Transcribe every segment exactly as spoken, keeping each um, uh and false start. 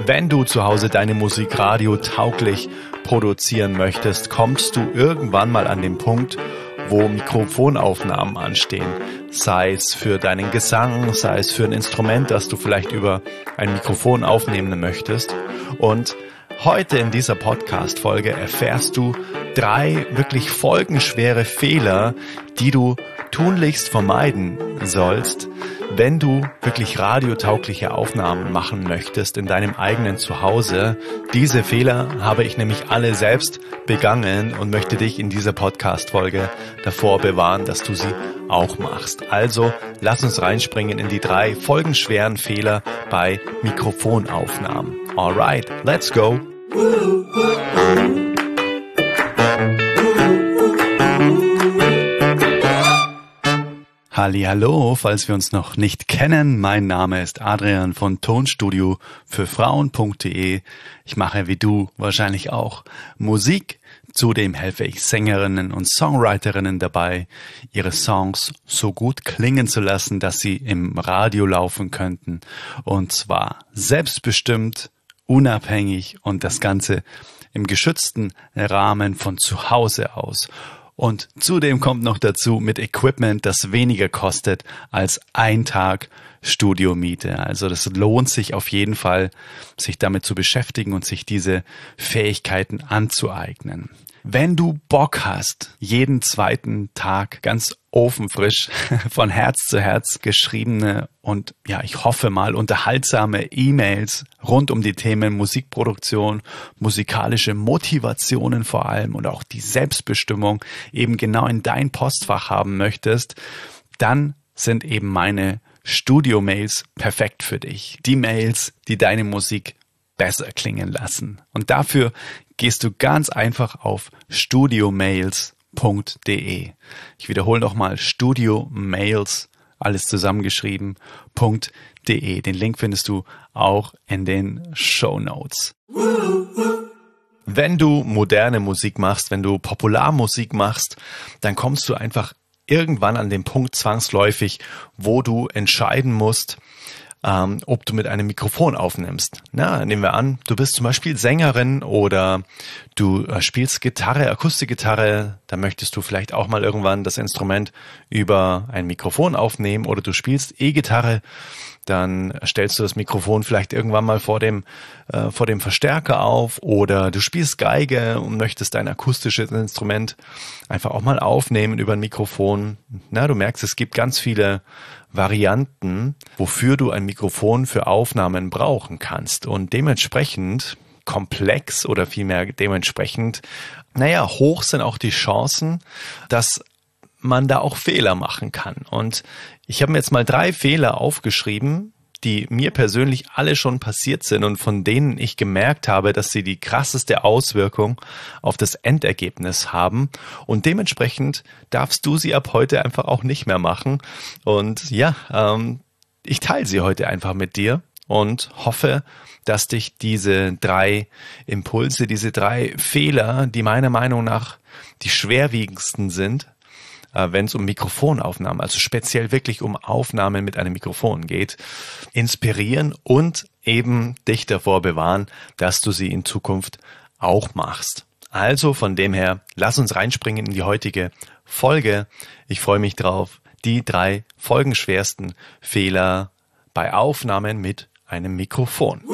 Wenn du zu Hause deine Musik radiotauglich produzieren möchtest, kommst du irgendwann mal an den Punkt, wo Mikrofonaufnahmen anstehen. Sei es für deinen Gesang, sei es für ein Instrument, das du vielleicht über ein Mikrofon aufnehmen möchtest. Und heute in dieser Podcast-Folge erfährst du drei wirklich folgenschwere Fehler, die du tunlichst vermeiden sollst, wenn du wirklich radiotaugliche Aufnahmen machen möchtest in deinem eigenen Zuhause. Diese Fehler habe ich nämlich alle selbst begangen und möchte dich in dieser Podcast-Folge davor bewahren, dass du sie auch machst. Also lass uns reinspringen in die drei folgenschweren Fehler bei Mikrofonaufnahmen. Alright, let's go! Hallihallo, falls wir uns noch nicht kennen, mein Name ist Adrian von Tonstudio für Frauen punkt de. Ich mache wie du wahrscheinlich auch Musik. Zudem helfe ich Sängerinnen und Songwriterinnen dabei, ihre Songs so gut klingen zu lassen, dass sie im Radio laufen könnten. Und zwar selbstbestimmt, unabhängig und das Ganze im geschützten Rahmen von zu Hause aus. Und zudem kommt noch dazu mit Equipment, das weniger kostet als ein Tag Studiomiete. Also das lohnt sich auf jeden Fall, sich damit zu beschäftigen und sich diese Fähigkeiten anzueignen. Wenn du Bock hast, jeden zweiten Tag ganz ofenfrisch von Herz zu Herz geschriebene und ja, ich hoffe mal unterhaltsame E-Mails rund um die Themen Musikproduktion, musikalische Motivationen vor allem und auch die Selbstbestimmung eben genau in dein Postfach haben möchtest, dann sind eben meine Studio-Mails perfekt für dich. Die Mails, die deine Musik besser klingen lassen. Und dafür gehst du ganz einfach auf studiomails punkt de. Ich wiederhole nochmal studiomails, alles zusammengeschrieben, .de. Den Link findest du auch in den Shownotes. Wenn du moderne Musik machst, wenn du Popularmusik machst, dann kommst du einfach irgendwann an den Punkt zwangsläufig, wo du entscheiden musst, Ähm, ob du mit einem Mikrofon aufnimmst. Na, nehmen wir an, du bist zum Beispiel Sängerin oder du äh, spielst Gitarre, Akustikgitarre, dann möchtest du vielleicht auch mal irgendwann das Instrument über ein Mikrofon aufnehmen oder du spielst E-Gitarre, dann stellst du das Mikrofon vielleicht irgendwann mal vor dem äh, vor dem Verstärker auf oder du spielst Geige und möchtest dein akustisches Instrument einfach auch mal aufnehmen über ein Mikrofon. Na, du merkst, es gibt ganz viele Varianten, wofür du ein Mikrofon für Aufnahmen brauchen kannst und dementsprechend komplex oder vielmehr dementsprechend, naja, hoch sind auch die Chancen, dass man da auch Fehler machen kann. Und ich habe mir jetzt mal drei Fehler aufgeschrieben, die mir persönlich alle schon passiert sind und von denen ich gemerkt habe, dass sie die krasseste Auswirkung auf das Endergebnis haben. Und dementsprechend darfst du sie ab heute einfach auch nicht mehr machen. Und ja, ähm, ich teile sie heute einfach mit dir und hoffe, dass dich diese drei Impulse, diese drei Fehler, die meiner Meinung nach die schwerwiegendsten sind, wenn es um Mikrofonaufnahmen, also speziell wirklich um Aufnahmen mit einem Mikrofon geht, inspirieren und eben dich davor bewahren, dass du sie in Zukunft auch machst. Also von dem her, lass uns reinspringen in die heutige Folge. Ich freue mich drauf, die drei folgenschwersten Fehler bei Aufnahmen mit einem Mikrofon.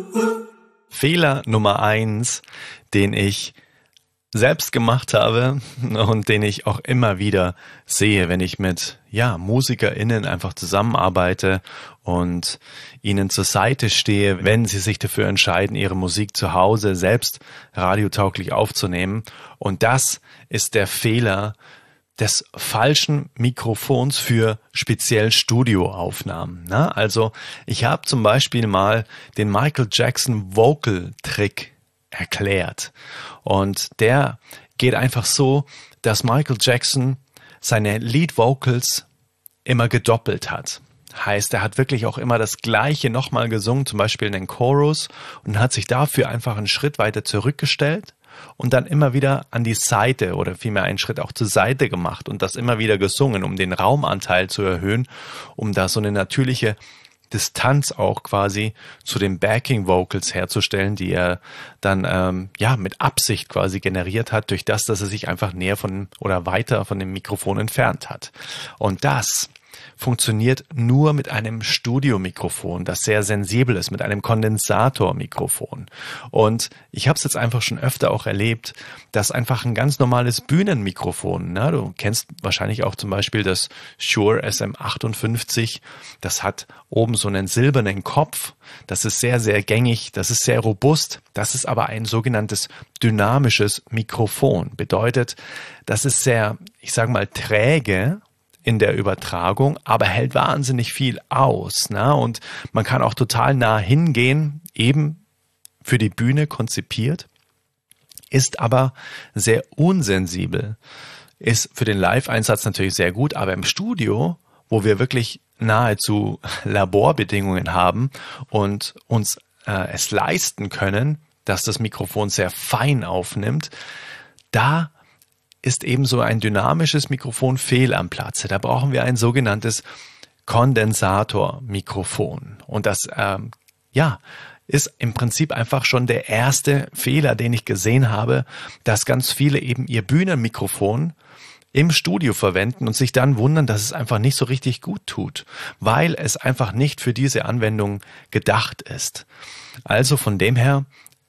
Fehler Nummer eins, den ich selbst gemacht habe und den ich auch immer wieder sehe, wenn ich mit ja MusikerInnen einfach zusammenarbeite und ihnen zur Seite stehe, wenn sie sich dafür entscheiden, ihre Musik zu Hause selbst radiotauglich aufzunehmen. Und das ist der Fehler des falschen Mikrofons für speziell Studioaufnahmen. Na, also ich habe zum Beispiel mal den Michael Jackson Vocal Trick erklärt. Und der geht einfach so, dass Michael Jackson seine Lead Vocals immer gedoppelt hat. Heißt, er hat wirklich auch immer das Gleiche nochmal gesungen, zum Beispiel in den Chorus, und hat sich dafür einfach einen Schritt weiter zurückgestellt und dann immer wieder an die Seite oder vielmehr einen Schritt auch zur Seite gemacht und das immer wieder gesungen, um den Raumanteil zu erhöhen, um da so eine natürliche Distanz auch quasi zu den Backing Vocals herzustellen, die er dann ähm, ja mit Absicht quasi generiert hat, durch das, dass er sich einfach näher von oder weiter von dem Mikrofon entfernt hat. Und das funktioniert nur mit einem Studiomikrofon, das sehr sensibel ist, mit einem Kondensatormikrofon. Und ich habe es jetzt einfach schon öfter auch erlebt, dass einfach ein ganz normales Bühnenmikrofon, ne, du kennst wahrscheinlich auch zum Beispiel das Shure S M achtundfünfzig, das hat oben so einen silbernen Kopf, das ist sehr, sehr gängig, das ist sehr robust, das ist aber ein sogenanntes dynamisches Mikrofon. Bedeutet, das ist sehr, ich sage mal, träge in der Übertragung, aber hält wahnsinnig viel aus. Ne? Und man kann auch total nah hingehen, eben für die Bühne konzipiert, ist aber sehr unsensibel. Ist für den Live-Einsatz natürlich sehr gut, aber im Studio, wo wir wirklich nahezu Laborbedingungen haben und uns äh, es leisten können, dass das Mikrofon sehr fein aufnimmt, da ist eben so ein dynamisches Mikrofon fehl am Platze. Da brauchen wir ein sogenanntes Kondensatormikrofon. Und das, ähm, ja, ist im Prinzip einfach schon der erste Fehler, den ich gesehen habe, dass ganz viele eben ihr Bühnenmikrofon im Studio verwenden und sich dann wundern, dass es einfach nicht so richtig gut tut, weil es einfach nicht für diese Anwendung gedacht ist. Also von dem her,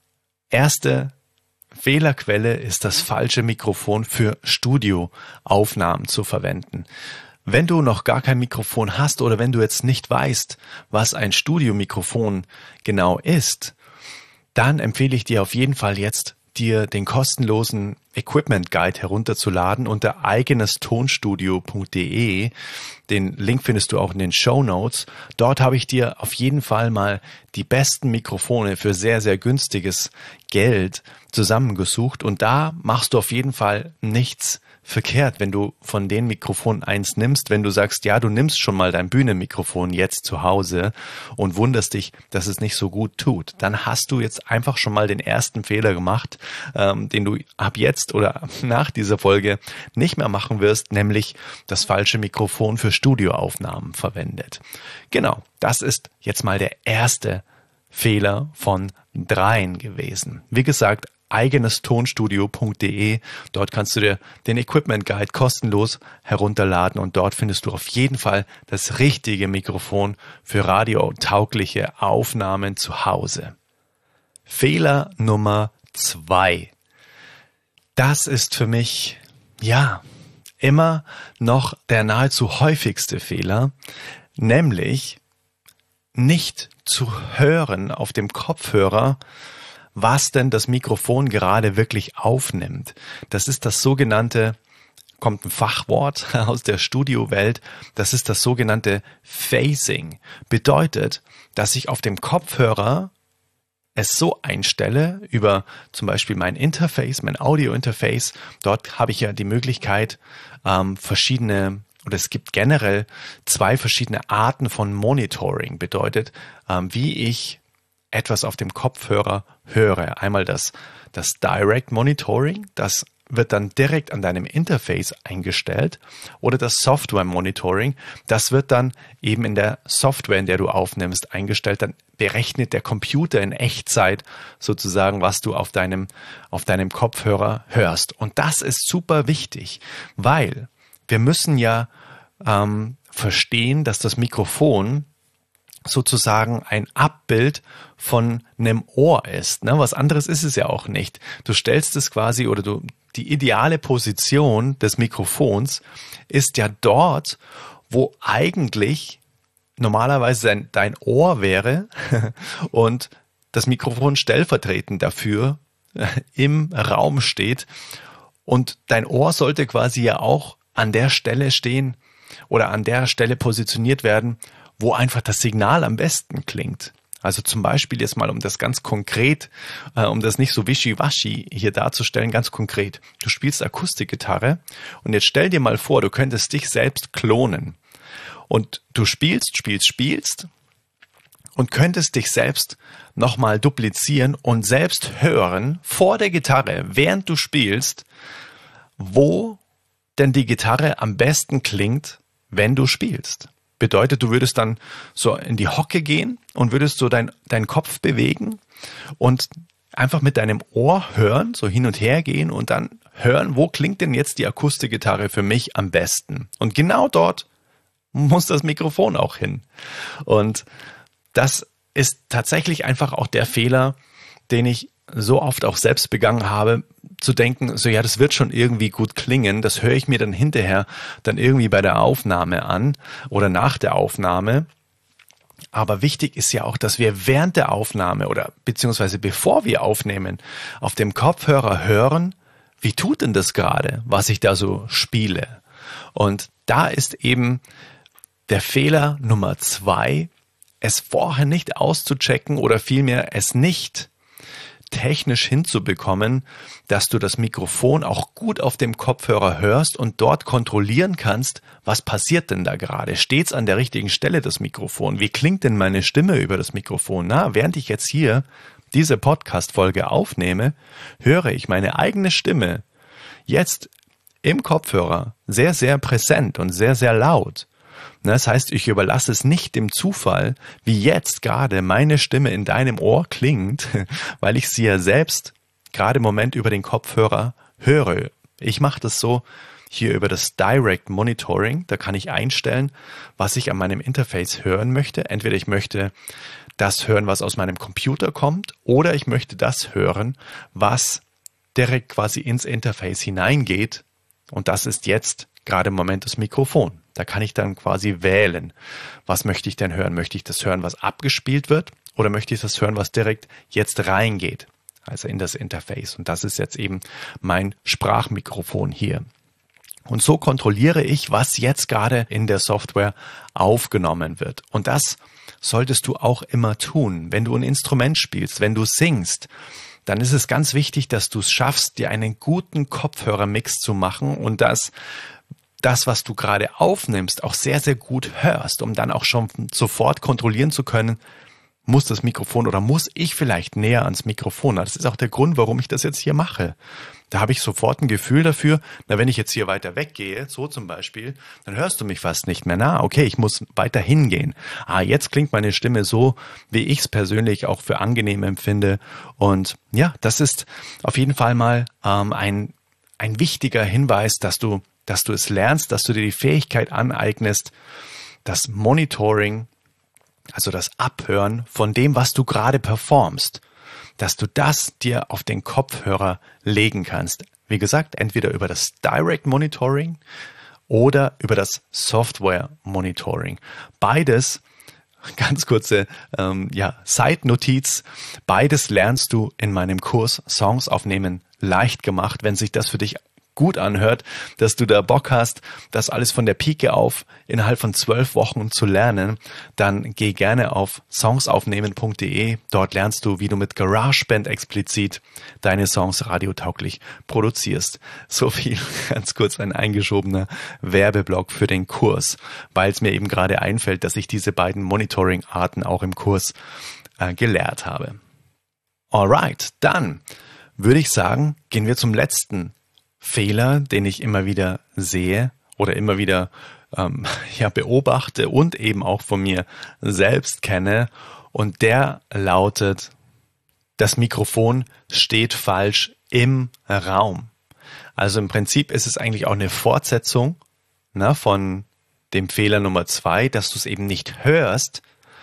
erste Fehlerquelle ist das falsche Mikrofon für Studioaufnahmen zu verwenden. Wenn du noch gar kein Mikrofon hast oder wenn du jetzt nicht weißt, was ein Studiomikrofon genau ist, dann empfehle ich dir auf jeden Fall jetzt, dir den kostenlosen Equipment Guide herunterzuladen unter eigenestonstudio punkt de. Den Link findest du auch in den Shownotes. Dort habe ich dir auf jeden Fall mal die besten Mikrofone für sehr, sehr günstiges Geld zusammengesucht. Und da machst du auf jeden Fall nichts verkehrt, wenn du von den Mikrofonen eins nimmst, wenn du sagst, ja, du nimmst schon mal dein Bühnenmikrofon jetzt zu Hause und wunderst dich, dass es nicht so gut tut, dann hast du jetzt einfach schon mal den ersten Fehler gemacht, ähm, den du ab jetzt oder nach dieser Folge nicht mehr machen wirst, nämlich das falsche Mikrofon für Studioaufnahmen verwendet. Genau, das ist jetzt mal der erste Fehler von dreien gewesen. Wie gesagt, eigenestonstudio punkt de. Dort kannst du dir den Equipment Guide kostenlos herunterladen und dort findest du auf jeden Fall das richtige Mikrofon für radiotaugliche Aufnahmen zu Hause. Fehler Nummer zwei. Das ist für mich, ja, immer noch der nahezu häufigste Fehler, nämlich nicht zu hören auf dem Kopfhörer, was denn das Mikrofon gerade wirklich aufnimmt. Das ist das sogenannte, kommt ein Fachwort aus der Studiowelt, das ist das sogenannte Phasing. Bedeutet, dass ich auf dem Kopfhörer es so einstelle, über zum Beispiel mein Interface, mein Audio-Interface, dort habe ich ja die Möglichkeit, ähm, verschiedene, oder es gibt generell zwei verschiedene Arten von Monitoring. Bedeutet, ähm, wie ich etwas auf dem Kopfhörer höre. Einmal das, das Direct Monitoring, das wird dann direkt an deinem Interface eingestellt, oder das Software Monitoring, das wird dann eben in der Software, in der du aufnimmst, eingestellt. Dann berechnet der Computer in Echtzeit sozusagen, was du auf deinem, auf deinem Kopfhörer hörst. Und das ist super wichtig, weil wir müssen ja ähm, verstehen, dass das Mikrofon sozusagen ein Abbild von einem Ohr ist. Ne? Was anderes ist es ja auch nicht. Du stellst es quasi, oder du, die ideale Position des Mikrofons ist ja dort, wo eigentlich normalerweise dein, dein Ohr wäre und das Mikrofon stellvertretend dafür im Raum steht. Und dein Ohr sollte quasi ja auch an der Stelle stehen oder an der Stelle positioniert werden, wo einfach das Signal am besten klingt. Also zum Beispiel jetzt mal, um das ganz konkret, äh, um das nicht so wischiwaschi hier darzustellen, ganz konkret. Du spielst Akustikgitarre und jetzt stell dir mal vor, du könntest dich selbst klonen. Und du spielst, spielst, spielst und könntest dich selbst nochmal duplizieren und selbst hören vor der Gitarre, während du spielst, wo denn die Gitarre am besten klingt, wenn du spielst. bedeutet, du würdest dann so in die Hocke gehen und würdest so dein, deinen Kopf bewegen und einfach mit deinem Ohr hören, so hin und her gehen und dann hören, wo klingt denn jetzt die Akustikgitarre für mich am besten? Und genau dort muss das Mikrofon auch hin. Und das ist tatsächlich einfach auch der Fehler, den ich so oft auch selbst begangen habe, zu denken, so ja, das wird schon irgendwie gut klingen, das höre ich mir dann hinterher dann irgendwie bei der Aufnahme an oder nach der Aufnahme. Aber wichtig ist ja auch, dass wir während der Aufnahme oder beziehungsweise bevor wir aufnehmen, auf dem Kopfhörer hören, wie tut denn das gerade, was ich da so spiele? Und da ist eben der Fehler Nummer zwei, es vorher nicht auszuchecken oder vielmehr es nicht technisch hinzubekommen, dass du das Mikrofon auch gut auf dem Kopfhörer hörst und dort kontrollieren kannst, was passiert denn da gerade? Steht's an der richtigen Stelle, das Mikrofon? Wie klingt denn meine Stimme über das Mikrofon? Na, während ich jetzt hier diese Podcast-Folge aufnehme, höre ich meine eigene Stimme jetzt im Kopfhörer sehr, sehr präsent und sehr, sehr laut. Das heißt, ich überlasse es nicht dem Zufall, wie jetzt gerade meine Stimme in deinem Ohr klingt, weil ich sie ja selbst gerade im Moment über den Kopfhörer höre. Ich mache das so hier über das Direct Monitoring. Da kann ich einstellen, was ich an meinem Interface hören möchte. Entweder ich möchte das hören, was aus meinem Computer kommt, oder ich möchte das hören, was direkt quasi ins Interface hineingeht. Und das ist jetzt gerade im Moment das Mikrofon. Da kann ich dann quasi wählen, was möchte ich denn hören? Möchte ich das hören, was abgespielt wird, oder möchte ich das hören, was direkt jetzt reingeht, also in das Interface? Und das ist jetzt eben mein Sprachmikrofon hier. Und so kontrolliere ich, was jetzt gerade in der Software aufgenommen wird. Und das solltest du auch immer tun. Wenn du ein Instrument spielst, wenn du singst, dann ist es ganz wichtig, dass du es schaffst, dir einen guten Kopfhörermix zu machen und dass das, was du gerade aufnimmst, auch sehr, sehr gut hörst, um dann auch schon sofort kontrollieren zu können, muss das Mikrofon oder muss ich vielleicht näher ans Mikrofon? Das ist auch der Grund, warum ich das jetzt hier mache. Da habe ich sofort ein Gefühl dafür, na, wenn ich jetzt hier weiter weggehe, so zum Beispiel, dann hörst du mich fast nicht mehr. Na, okay, ich muss weiter hingehen. Ah, jetzt klingt meine Stimme so, wie ich es persönlich auch für angenehm empfinde. Und ja, das ist auf jeden Fall mal ähm, ein, ein wichtiger Hinweis, dass du dass du es lernst, dass du dir die Fähigkeit aneignest, das Monitoring, also das Abhören von dem, was du gerade performst, dass du das dir auf den Kopfhörer legen kannst. Wie gesagt, entweder über das Direct Monitoring oder über das Software Monitoring. Beides, ganz kurze ähm, ja, Side-Notiz, beides lernst du in meinem Kurs Songs aufnehmen leicht gemacht. Wenn sich das für dich gut anhört, dass du da Bock hast, das alles von der Pike auf innerhalb von zwölf Wochen zu lernen, dann geh gerne auf songsaufnehmen punkt de. Dort lernst du, wie du mit GarageBand explizit deine Songs radiotauglich produzierst. So viel ganz kurz ein eingeschobener Werbeblock für den Kurs, weil es mir eben gerade einfällt, dass ich diese beiden Monitoring-Arten auch im Kurs äh, gelehrt habe. Alright, dann würde ich sagen, gehen wir zum letzten Fehler, den ich immer wieder sehe oder immer wieder ähm, ja, beobachte und eben auch von mir selbst kenne. Und der lautet, das Mikrofon steht falsch im Raum. Also im Prinzip ist es eigentlich auch eine Fortsetzung, ne, von dem Fehler Nummer zwei, dass du es eben nicht hörst,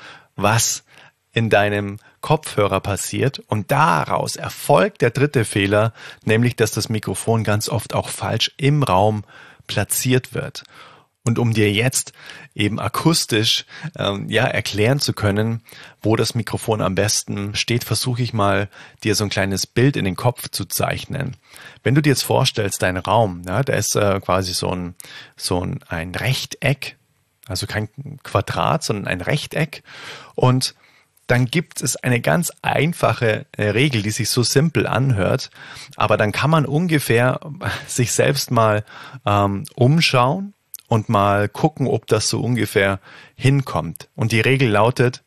was in deinem Kopfhörer passiert, und daraus erfolgt der dritte Fehler, nämlich dass das Mikrofon ganz oft auch falsch im Raum platziert wird. Und um dir jetzt eben akustisch ähm, ja erklären zu können, wo das Mikrofon am besten steht, versuche ich mal, dir so ein kleines Bild in den Kopf zu zeichnen. Wenn du dir jetzt vorstellst, dein Raum, ja, da ist äh, quasi so ein, so ein, ein Rechteck, also kein Quadrat, sondern ein Rechteck, und dann gibt es eine ganz einfache Regel, die sich so simpel anhört, aber dann kann man ungefähr sich selbst mal ähm, umschauen und mal gucken, ob das so ungefähr hinkommt. Und die Regel lautet,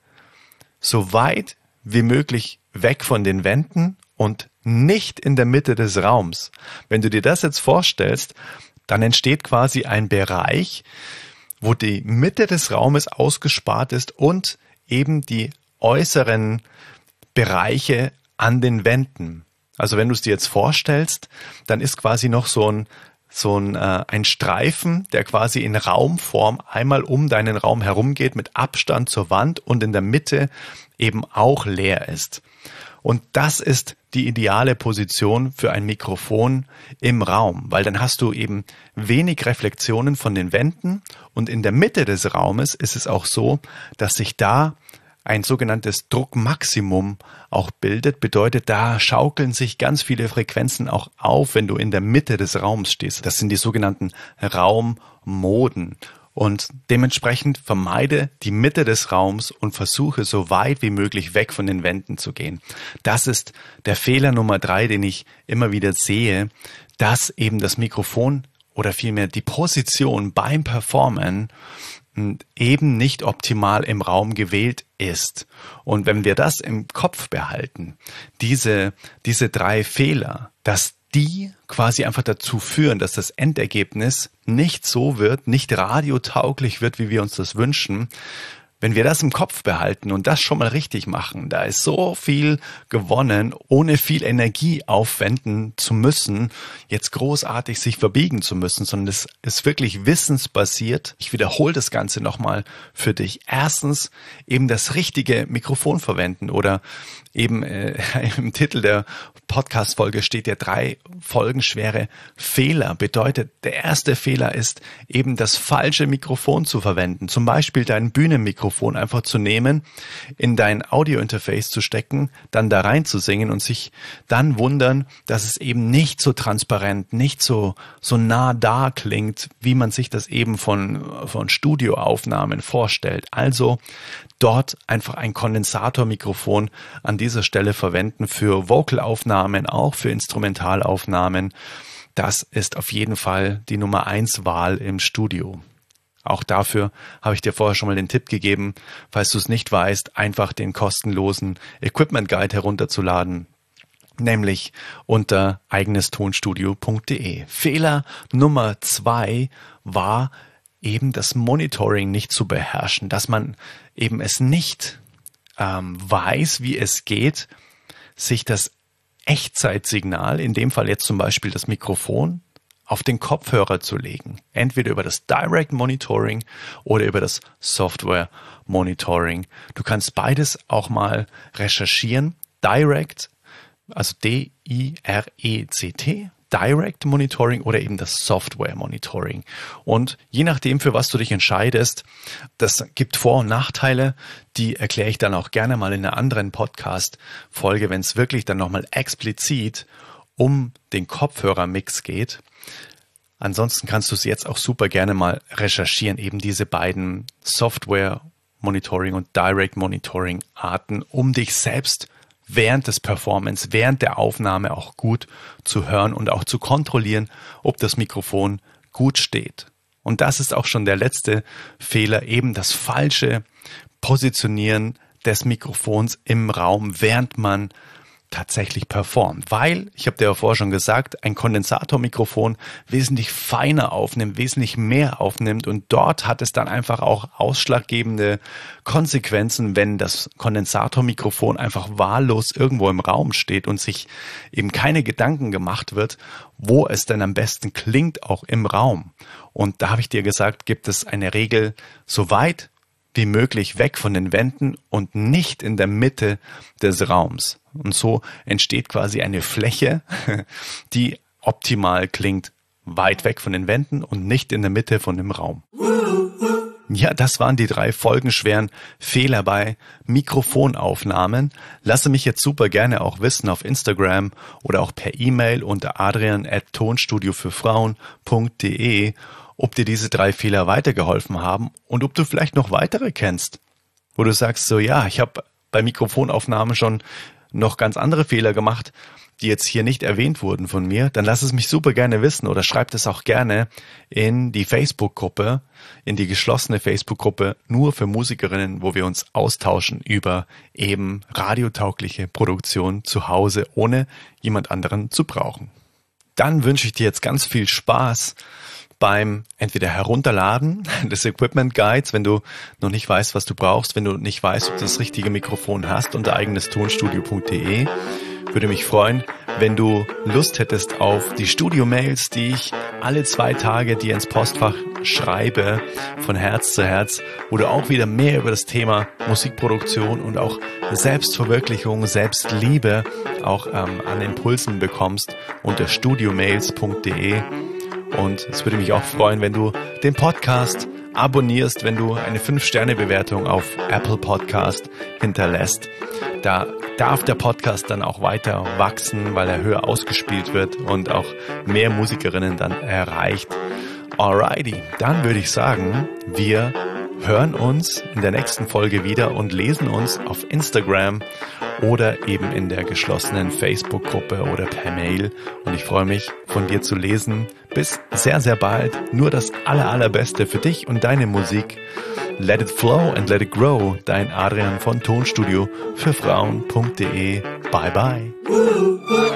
so weit wie möglich weg von den Wänden und nicht in der Mitte des Raums. Wenn du dir das jetzt vorstellst, dann entsteht quasi ein Bereich, wo die Mitte des Raumes ausgespart ist und eben die äußeren Bereiche an den Wänden. Also wenn du es dir jetzt vorstellst, dann ist quasi noch so ein so ein, äh, ein Streifen, der quasi in Raumform einmal um deinen Raum herumgeht mit Abstand zur Wand und in der Mitte eben auch leer ist. Und das ist die ideale Position für ein Mikrofon im Raum, weil dann hast du eben wenig Reflexionen von den Wänden und in der Mitte des Raumes ist es auch so, dass sich da ein sogenanntes Druckmaximum auch bildet, bedeutet, da schaukeln sich ganz viele Frequenzen auch auf, wenn du in der Mitte des Raums stehst. Das sind die sogenannten Raummoden. Und dementsprechend vermeide die Mitte des Raums und versuche so weit wie möglich weg von den Wänden zu gehen. Das ist der Fehler Nummer drei, den ich immer wieder sehe, dass eben das Mikrofon oder vielmehr die Position beim Performen eben nicht optimal im Raum gewählt ist. Und wenn wir das im Kopf behalten, diese, diese drei Fehler, dass die quasi einfach dazu führen, dass das Endergebnis nicht so wird, nicht radiotauglich wird, wie wir uns das wünschen. Wenn wir das im Kopf behalten und das schon mal richtig machen, da ist so viel gewonnen, ohne viel Energie aufwenden zu müssen, jetzt großartig sich verbiegen zu müssen, sondern es ist wirklich wissensbasiert. Ich wiederhole das Ganze nochmal für dich. Erstens eben das richtige Mikrofon verwenden oder eben äh, im Titel der Podcast-Folge steht ja drei folgenschwere Fehler. Bedeutet, der erste Fehler ist eben das falsche Mikrofon zu verwenden. Zum Beispiel dein Bühnenmikrofon einfach zu nehmen, in dein Audio-Interface zu stecken, dann da rein zu singen und sich dann wundern, dass es eben nicht so transparent, nicht so, so nah da klingt, wie man sich das eben von, von Studioaufnahmen vorstellt. Also dort einfach ein Kondensatormikrofon an dieser Stelle verwenden für Vocalaufnahmen, auch für Instrumentalaufnahmen. Das ist auf jeden Fall die Nummer eins Wahl im Studio. Auch dafür habe ich dir vorher schon mal den Tipp gegeben, falls du es nicht weißt, einfach den kostenlosen Equipment Guide herunterzuladen, nämlich unter eigenestonstudio punkt de. Fehler Nummer zwei war eben das Monitoring nicht zu beherrschen, dass man eben es nicht ähm, weiß, wie es geht, sich das Echtzeitsignal, in dem Fall jetzt zum Beispiel das Mikrofon, auf den Kopfhörer zu legen. Entweder über das Direct Monitoring oder über das Software Monitoring. Du kannst beides auch mal recherchieren. Direct, also D I R E C T, Direct Monitoring oder eben das Software Monitoring. Und je nachdem, für was du dich entscheidest, das gibt Vor- und Nachteile, die erkläre ich dann auch gerne mal in einer anderen Podcast-Folge, wenn es wirklich dann nochmal explizit um den Kopfhörermix geht. Ansonsten kannst du es jetzt auch super gerne mal recherchieren, eben diese beiden Software Monitoring und Direct Monitoring Arten, um dich selbst während des Performance, während der Aufnahme auch gut zu hören und auch zu kontrollieren, ob das Mikrofon gut steht. Und das ist auch schon der letzte Fehler, eben das falsche Positionieren des Mikrofons im Raum, während man tatsächlich performt. Weil, ich habe dir ja vorher schon gesagt, ein Kondensatormikrofon wesentlich feiner aufnimmt, wesentlich mehr aufnimmt und dort hat es dann einfach auch ausschlaggebende Konsequenzen, wenn das Kondensatormikrofon einfach wahllos irgendwo im Raum steht und sich eben keine Gedanken gemacht wird, wo es denn am besten klingt, auch im Raum. Und da habe ich dir gesagt, gibt es eine Regel, so weit wie möglich weg von den Wänden und nicht in der Mitte des Raums. Und so entsteht quasi eine Fläche, die optimal klingt, weit weg von den Wänden und nicht in der Mitte von dem Raum. Ja, das waren die drei folgenschweren Fehler bei Mikrofonaufnahmen. Lasse mich jetzt super gerne auch wissen auf Instagram oder auch per E-Mail unter adrian at tonstudio für frauen punkt de, ob dir diese drei Fehler weitergeholfen haben und ob du vielleicht noch weitere kennst, wo du sagst, so ja, ich habe bei Mikrofonaufnahmen schon noch ganz andere Fehler gemacht, die jetzt hier nicht erwähnt wurden von mir, dann lass es mich super gerne wissen oder schreib das auch gerne in die Facebook-Gruppe, in die geschlossene Facebook-Gruppe nur für Musikerinnen, wo wir uns austauschen über eben radiotaugliche Produktion zu Hause, ohne jemand anderen zu brauchen. dann wünsche ich dir jetzt ganz viel Spaß beim entweder Herunterladen des Equipment Guides, wenn du noch nicht weißt, was du brauchst, wenn du nicht weißt, ob du das richtige Mikrofon hast, unter eigenes tonstudio punkt de. Würde mich freuen, wenn du Lust hättest auf die Studio-Mails, die ich alle zwei Tage dir ins Postfach schreibe, von Herz zu Herz, wo du auch wieder mehr über das Thema Musikproduktion und auch Selbstverwirklichung, Selbstliebe auch ähm, an Impulsen bekommst unter studiomails punkt de. Und es würde mich auch freuen, wenn du den Podcast abonnierst, wenn du eine fünf Sterne Bewertung auf Apple Podcast hinterlässt. Da darf der Podcast dann auch weiter wachsen, weil er höher ausgespielt wird und auch mehr Musikerinnen dann erreicht. Alrighty, dann würde ich sagen, wir hören uns in der nächsten Folge wieder und lesen uns auf Instagram oder eben in der geschlossenen Facebook-Gruppe oder per Mail. Und ich freue mich, von dir zu lesen. Bis sehr, sehr bald. Nur das aller, allerbeste für dich und deine Musik. Let it flow and let it grow. Dein Adrian von Tonstudio für Frauen punkt de. Bye, bye.